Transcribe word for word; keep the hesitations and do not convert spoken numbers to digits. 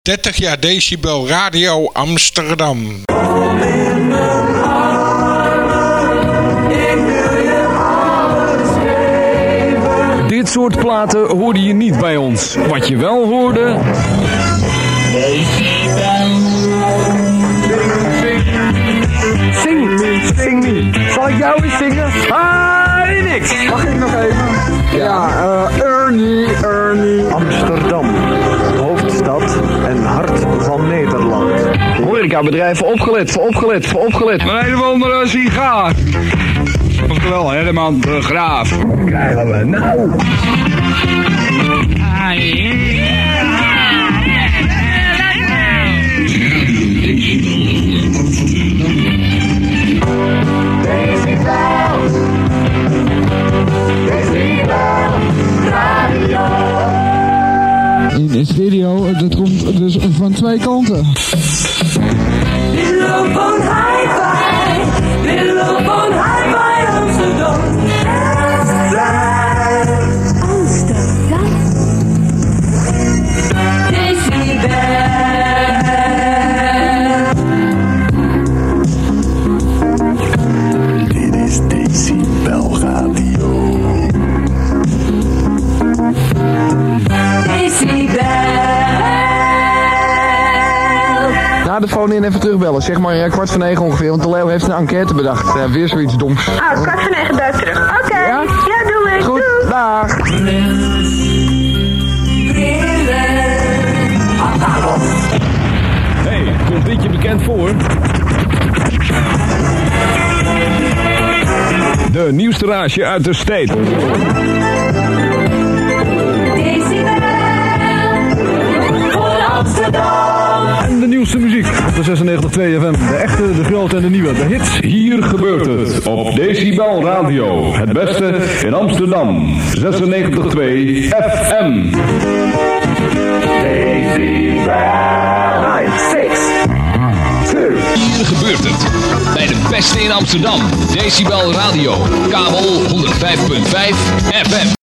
dertig jaar Decibel Radio Amsterdam. Dit soort platen hoorde je niet bij ons. Wat je wel hoorde... Zing, zing niet. Zal ik jou eens zingen? Ah, niks. Mag ik nog even? Ja, uh, Ernie, Ernie. Amsterdam, hoofdstad en hart van Nederland. Horecabedrijven opgelet, opgelet, opgelet. Een een of andere sigaar. Oftewel, Herman de Graaf. Wat krijgen we nou? In stereo, dat komt dus van twee kanten. Willow van Hi-Fi, Willow van Hi-Fi Amsterdam. Amsterdam. Decibel. Dit is Decibel Radio. Na de phone in even terugbellen. Zeg maar ja, kwart voor negen ongeveer. Want de Leo heeft een enquête bedacht. Uh, weer zoiets doms. Oh, kwart voor negen duik terug. Oké. Okay. Ja? Ja, doe ik. Goed, doe. dag. Hey, komt dit je bekend voor? De nieuwste rage uit de state. En de nieuwste muziek op de zesennegentig komma twee F M. De echte, de grote en de nieuwe. De hits. Hier gebeurt het op Decibel Radio. Het beste in Amsterdam. zesennegentig komma twee F M. Decibel. nine, six, two. Hier gebeurt het. Bij de beste in Amsterdam. Decibel Radio. Kabel honderdvijf komma vijf F M.